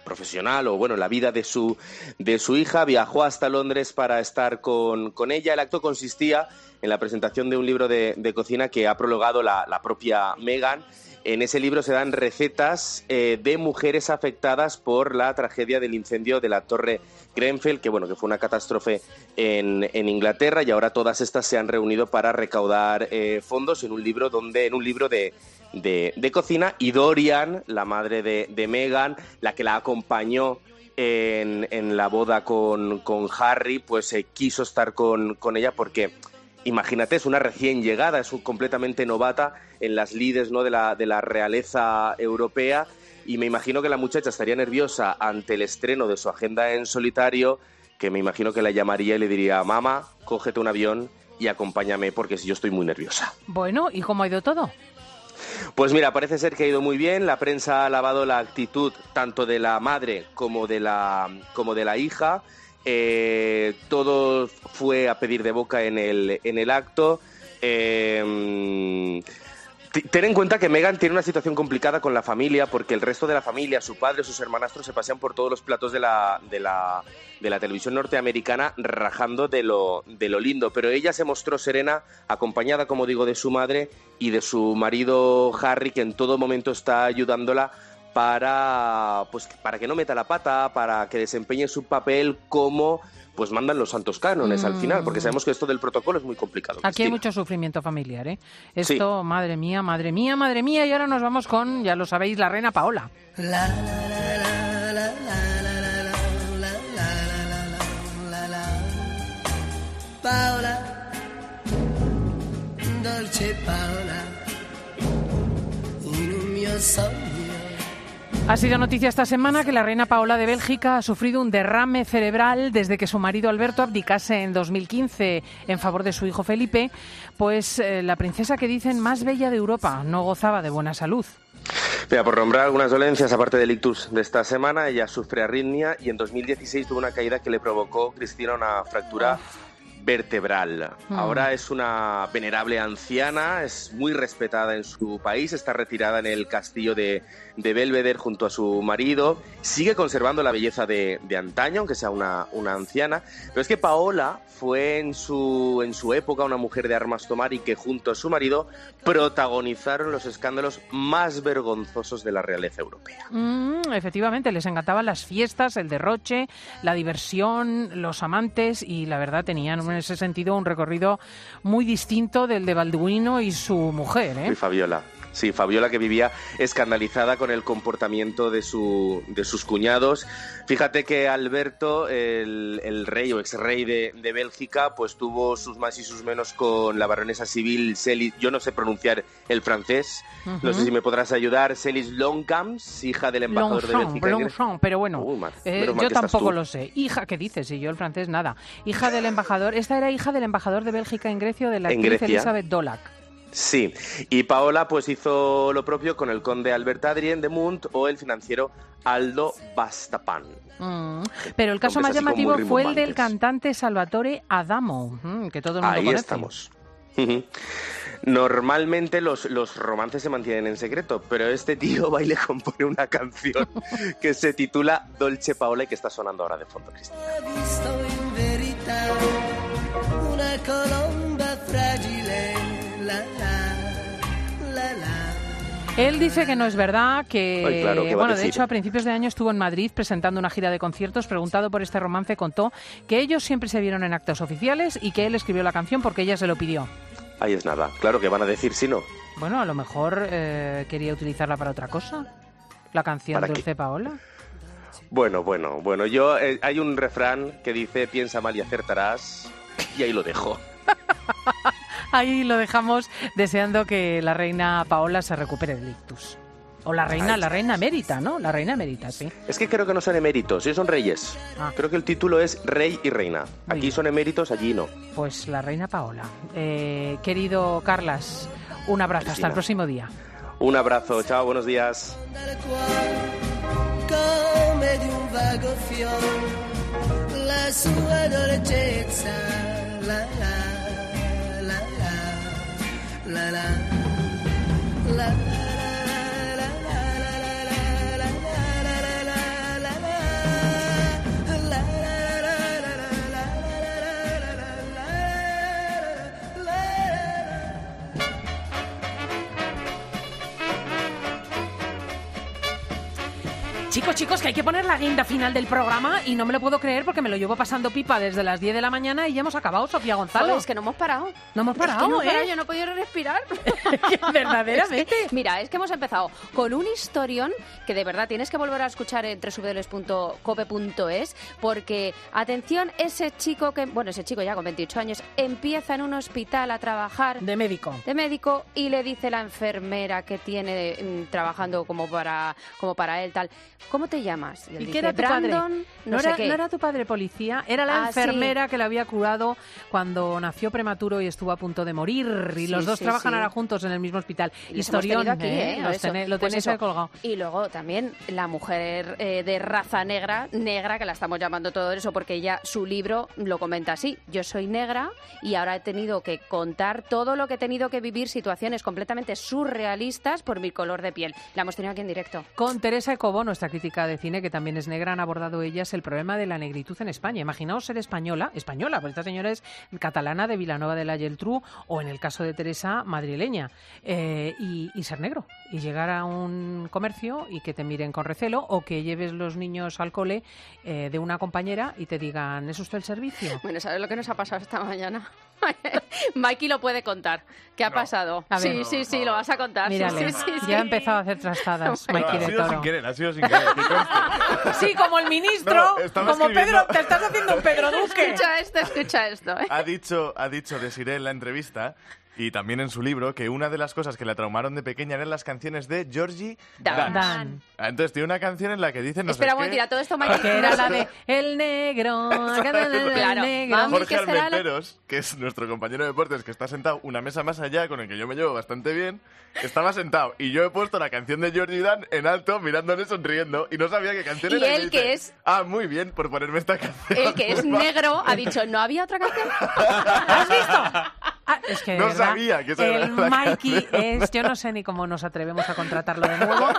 profesional o, bueno, la vida de su, de su hija. Viajó hasta Londres para estar con, con ella. El acto consistía en la presentación de un libro de, de cocina que ha prologado la, la propia Meghan. En ese libro se dan recetas eh, de mujeres afectadas por la tragedia del incendio de la Torre Grenfell, que bueno, que fue una catástrofe en, en Inglaterra, y ahora todas estas se han reunido para recaudar eh, fondos en un libro donde, en un libro de, de, de cocina. Y Dorian, la madre de, de Meghan, la que la acompañó en, en la boda con, con Harry, pues eh, quiso estar con, con ella porque, imagínate, es una recién llegada, es un, completamente novata en las lides, ¿no?, de la, de la realeza europea, y me imagino que la muchacha estaría nerviosa ante el estreno de su Agenda en solitario, que me imagino que la llamaría y le diría: mamá, cógete un avión y acompáñame porque yo estoy muy nerviosa. Bueno, ¿y cómo ha ido todo? Pues mira, parece ser que ha ido muy bien. La prensa ha alabado la actitud tanto de la madre como de la, como de la hija. Eh, todo fue a pedir de boca en el, en el acto. Eh, ten en cuenta que Meghan tiene una situación complicada con la familia, porque el resto de la familia, su padre, sus hermanastros, se pasean por todos los platos de la, de la, de la televisión norteamericana rajando de lo, de lo lindo. Pero ella se mostró serena, acompañada, como digo, de su madre y de su marido Harry, que en todo momento está ayudándola para, pues, para que no meta la pata, para que desempeñe su papel como pues mandan los santos cánones mm. al final, porque sabemos que esto del protocolo es muy complicado. Aquí Cristina. Hay mucho sufrimiento familiar, ¿eh? Esto, sí. madre mía, madre mía, madre mía, y ahora nos vamos con, ya lo sabéis, la reina Paola. La, la, la, la, la, la, la, la, Paola, dolce Paola, in un mio sogno. Ha sido noticia esta semana que la reina Paola de Bélgica ha sufrido un derrame cerebral desde que su marido Alberto abdicase en dos mil quince en favor de su hijo Felipe. Pues eh, la princesa que dicen más bella de Europa no gozaba de buena salud. Mira, por nombrar algunas dolencias, aparte del ictus de esta semana, ella sufre arritmia y en dos mil dieciséis tuvo una caída que le provocó, Cristina, una fractura vertebral. Mm. Ahora es una venerable anciana, es muy respetada en su país, está retirada en el castillo de, de Belvedere junto a su marido, sigue conservando la belleza de, de antaño, aunque sea una, una anciana, pero es que Paola fue en su, en su época una mujer de armas tomar y que junto a su marido protagonizaron los escándalos más vergonzosos de la realeza europea. Mm, efectivamente, les encantaban las fiestas, el derroche, la diversión, los amantes, y la verdad tenían en ese sentido un recorrido muy distinto del de Balduino y su mujer, ¿eh? Y Fabiola. Sí, Fabiola, que vivía escandalizada con el comportamiento de, su, de sus cuñados. Fíjate que Alberto, el, el rey o ex-rey de, de Bélgica, pues tuvo sus más y sus menos con la baronesa civil Celis, yo no sé pronunciar el francés, uh-huh. no sé si me podrás ayudar, Celis Longchamps, hija del embajador Longchamp, de Bélgica. Longchamp, pero bueno, uh, mal, eh, yo tampoco lo sé. Hija, ¿qué dices? Y yo el francés nada. Hija del embajador, esta era hija del embajador de Bélgica en Grecia, de la actriz Elizabeth Dolac. Sí, y Paola pues hizo lo propio con el conde Albert Adrien de Munt o el financiero Aldo Bastapan. Mm, pero el caso más llamativo fue el del cantante Salvatore Adamo, mm, que todo el mundo Ahí conoce. estamos. Normalmente los, los romances se mantienen en secreto, pero este tío va y le compone una canción que se titula Dolce Paola y que está sonando ahora de fondo, Cristina. Una colomba fragile, la, la, la, la. Él dice que no es verdad, que Ay, claro, ¿qué va bueno, a de decir? hecho a principios de año estuvo en Madrid presentando una gira de conciertos. Preguntado por este romance, contó que ellos siempre se vieron en actos oficiales y que él escribió la canción porque ella se lo pidió. Ahí es nada, claro que van a decir si no. Bueno, a lo mejor eh, quería utilizarla para otra cosa, la canción ¿Para Dulce qué? Paola. Bueno, bueno, bueno, yo eh, hay un refrán que dice piensa mal y acertarás, y ahí lo dejo. Ahí lo dejamos, deseando que la reina Paola se recupere del ictus. O la reina, Ay, la reina emérita, ¿no? La reina emérita, sí. Es que creo que no son eméritos, ellos son reyes. Ah. Creo que el título es rey y reina. Muy Aquí bien. son eméritos, allí no. Pues la reina Paola. Eh, querido Carlas, un abrazo, Cristina. hasta el próximo día. Un abrazo, chao, buenos días. Come di un vago fiore, la sua dolcezza, la la la la la la la la la la la la la la chicos, que hay que poner la guinda final del programa y no me lo puedo creer porque me lo llevo pasando pipa desde las diez de la mañana y ya hemos acabado, Sofía Gonzalo. Joder, es que no hemos parado. No hemos parado, es que no ¿eh? parado, yo no he podido respirar. Verdaderamente. Es que, mira, es que hemos empezado con un historión que de verdad tienes que volver a escuchar en doble u doble u doble u punto cope punto es porque, atención, ese chico que, bueno, ese chico ya con veintiocho años empieza en un hospital a trabajar de médico. De médico y le dice la enfermera que tiene mm, trabajando como para como para él tal, ¿cómo te llamas? Y él ¿Y dice, qué era tu Brandon, padre? No, ¿No, sé era, qué. ¿No era tu padre policía? Era la Ah, enfermera sí. que le había curado cuando nació prematuro y estuvo a punto de morir. Y Sí, los dos sí, trabajan sí. ahora juntos en el mismo hospital. Y les Historión, hemos tenido aquí, ¿eh? ¿eh? Los Eso. tené- lo Pues tenéis eso. ahí colgado. Y luego también la mujer eh, de raza negra, negra, que la estamos llamando todo eso, porque ella, su libro lo comenta así. Yo soy negra y ahora he tenido que contar todo lo que he tenido que vivir, situaciones completamente surrealistas por mi color de piel. La hemos tenido aquí en directo. Con Teresa Ecobo, nuestra crítica de cine, que también es negra, han abordado ellas el problema de la negritud en España. Imaginaos ser española, española, pues esta señora es catalana de Vilanova de la Geltrú, o en el caso de Teresa, madrileña, eh, y, y ser negro, y llegar a un comercio y que te miren con recelo, o que lleves los niños al cole eh, de una compañera y te digan, ¿es usted el servicio? Bueno, ¿sabes lo que nos ha pasado esta mañana? Mikey lo puede contar. ¿Qué ha No. pasado? A ver. Sí, sí, sí, lo vas a contar. Sí, Mírale, sí, sí, sí. ya ha empezado a hacer trastadas, No, Mikey ha de sido sin Toro. querer, ha sido sin querer. que conste. Sí, como el ministro, No, estaba como escribiendo- Pedro, te estás haciendo un Pedro Duque. Escucha esto, escucha esto. ¿eh? Ha dicho, ha dicho Desiree en la entrevista y también en su libro que una de las cosas que la traumaron de pequeña eran las canciones de Georgie Dan. Dance. Dan. Ah, Entonces tiene una canción en la que dice no Espera sé un qué. momentito, todo esto Mikey. Porque era la de El negro, el Claro, negro. mami, Jorge ¿qué será la- Armenteros, que es nuestro compañero de deportes, que está sentado una mesa más allá, con el que yo me llevo bastante bien, estaba sentado y yo he puesto la canción de Georgie Dan en alto, mirándole sonriendo, y no sabía qué canción Y era. él, me que dice, es- Ah, muy bien por ponerme esta canción. El que es Muy negro ha dicho, ¿no había otra canción? ¿Has visto? Ah, es que de No verdad, sabía que esa era el la Mikey canción. es, yo no sé ni cómo nos atrevemos a contratarlo de nuevo.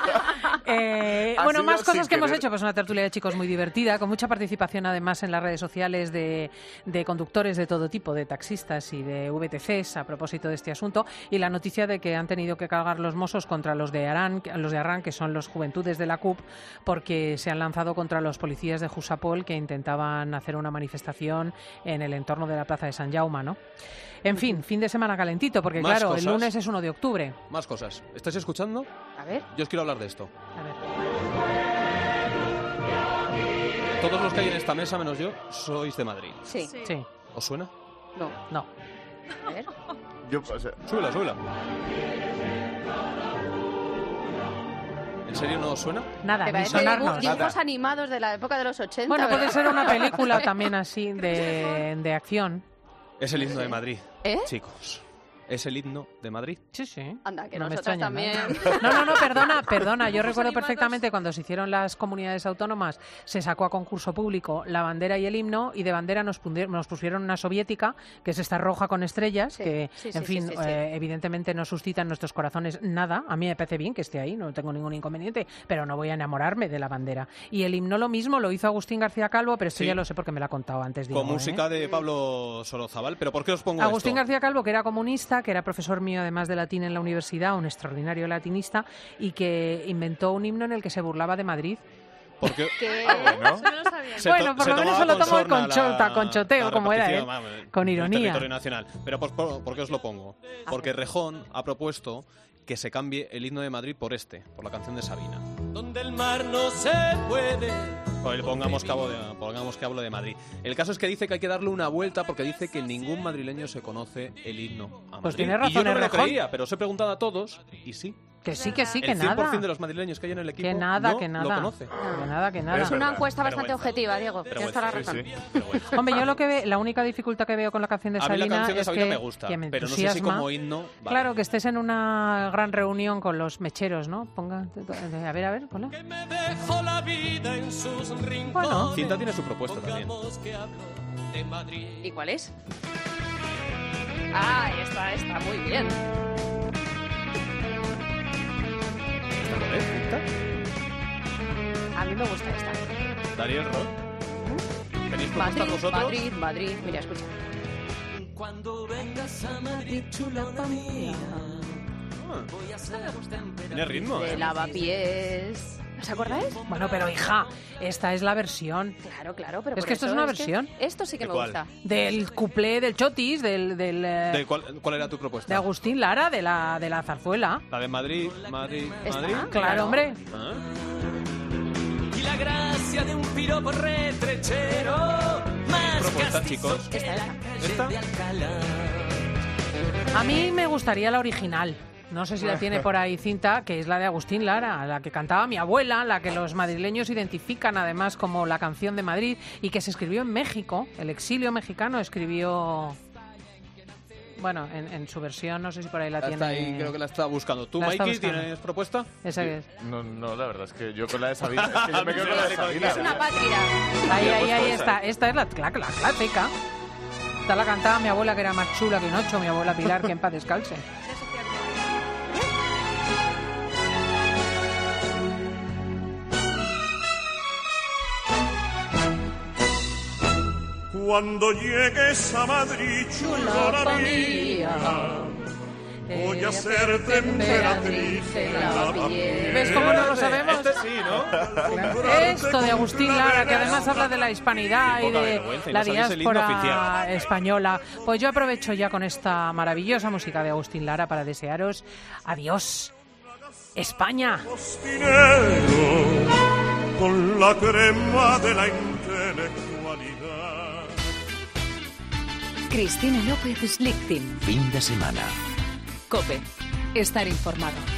Eh, Ha bueno, sido más cosas sin que hemos querer. hecho, pues una tertulia de chicos muy divertida, con mucha participación además en las redes sociales de, de conductores de todo tipo, de taxistas y de V T Cs a propósito de este asunto, y la noticia de que han tenido que cargar los Mossos contra los de Arán, los de Arran, que son los Juventudes de la C U P, porque se han lanzado contra los policías de Jusapol que intentaban hacer una manifestación en el entorno de la plaza de San Jaume, ¿no? En fin, fin de semana calentito, porque Más claro, cosas. el lunes es uno de octubre. Más cosas. ¿Estáis escuchando? A ver. Yo os quiero hablar de esto. A ver. Todos los que hay en esta mesa, menos yo, sois de Madrid. Sí. Sí. ¿Os suena? No. No. A ver. Yo, o sea, Súbela, súbela. ¿En serio no os suena? Nada, Me ni parece dibu- sonarnos. dibujos animados de la época de los ochenta. Bueno, puede ¿verdad? ser una película también así de, de acción. Es el himno de Madrid, ¿Eh? chicos. Es el himno de Madrid. Sí, sí. Anda, que No me nosotros extraña también. nada. No, no, no, perdona, perdona. Yo Dibujos recuerdo animados. perfectamente cuando se hicieron las comunidades autónomas, se sacó a concurso público la bandera y el himno, y de bandera nos, pundi- nos pusieron una soviética, que es esta roja con estrellas, Sí, que, sí, sí, en sí, fin, sí, sí. eh, evidentemente no suscita en nuestros corazones nada. A mí me parece bien que esté ahí, no tengo ningún inconveniente, pero no voy a enamorarme de la bandera. Y el himno lo mismo, lo hizo Agustín García Calvo, pero esto Sí. ya lo sé porque me lo ha contado antes. Diego, Con ¿eh? música de Pablo Sorozábal. ¿Pero por qué os pongo Agustín esto? García Calvo, que era comunista, que era profesor mío además de latín en la universidad, un extraordinario latinista, y que inventó un himno en el que se burlaba de Madrid. Porque... ¿Qué? ah, bueno. Eso no lo sabía. Se Bueno, to- por se lo menos tomaba se lo con tomó sorna con chota, la- con choteo, la como era él, repartición, vamos, con del ironía. territorio nacional. Pero pues, por, ¿por qué os lo pongo? Porque Rejón ha propuesto que se cambie el himno de Madrid por este, por la canción de Sabina. Donde el mar no se puede. Pues pongamos que, hablo de, pongamos que hablo de Madrid. El caso es que dice que hay que darle una vuelta porque dice que ningún madrileño se conoce el himno a Madrid. Pues tiene Y yo razón, no es me lo Rejón. creía, pero os he preguntado a todos y sí. Que sí, que sí, que el cien por ciento nada. de los madrileños que hay en el equipo Que nada, no que lo nada. conoce. Que nada, que nada. Es una encuesta Vergüenza. bastante objetiva, Diego. Tienes toda la Vergüenza, razón. sí, Hombre, yo lo que ve, la única dificultad que veo con la canción de A mí Sabina la canción de es Sabina que, me gusta, que me pero no sé si entusiasma. como himno... vale. Claro, que estés en una gran reunión con los mecheros, ¿no? Ponga, a ver, a ver, ponla. Me dejo la vida en sus rincones. Bueno. Cinta tiene su propuesta también. Pongamos que hablo de Madrid. ¿Y cuál es? Ah, esta está muy bien. ¿Esta cuál es, Cinta? A mí me gusta esta. Daniel Roth. ¿Tenéis propuestas Madrid, vosotros? Madrid, Madrid. Mira, escucha. Cuando vengas a Madrid, chulona mía, voy a ser Tiene ritmo, De ¿eh? lavapiés. ¿Os acordáis? Bueno, pero hija, esta es la versión. Claro, claro, pero Es por que esto eso es una que versión. esto sí que ¿De me cuál? gusta. Del cuplé del Chotis, del, del eh, ¿De cuál, ¿Cuál era tu propuesta? de Agustín Lara, de la, de la zarzuela. La de Madrid, Madrid, ¿Está? Madrid. Claro, hombre. Ah. Y la gracia de un piropo retrechero. Más Propuesta, castizo chicos. que Esta, esta. el ¿Esta? de Alcalá. A mí me gustaría la original. No sé si la tiene por ahí cinta, que es la de Agustín Lara, la que cantaba mi abuela, la que los madrileños identifican además como la canción de Madrid y que se escribió en México. El exilio mexicano escribió... Bueno, en, en su versión, no sé si por ahí la Está tiene. ahí, creo que la está buscando. ¿Tú, La está Mikey, buscando. tienes propuesta? Esa que es. No, no, la verdad es que yo con la de Sabina... Es que yo me quedo con la de Sabina. Es una patria. Ahí, ahí, puesto ahí esa. está. Esta es la, la, la clásica. Esta la cantaba mi abuela, que era más chula que un ocho, mi abuela Pilar, que en paz descalce. Cuando llegues a Madrid, chula mía, voy a ser temperatriz en la piel. ¿Ves cómo no lo sabemos? Este sí, ¿no? Esto de Agustín Lara, que además habla de la hispanidad y Poca de vergüenza, y la no sabéis el himno diáspora oficial. española. Pues yo aprovecho ya con esta maravillosa música de Agustín Lara para desearos adiós, España. Dinero con la crema de la intelectualidad. Cristina López Slichting. Fin de semana. COPE. Estar informado.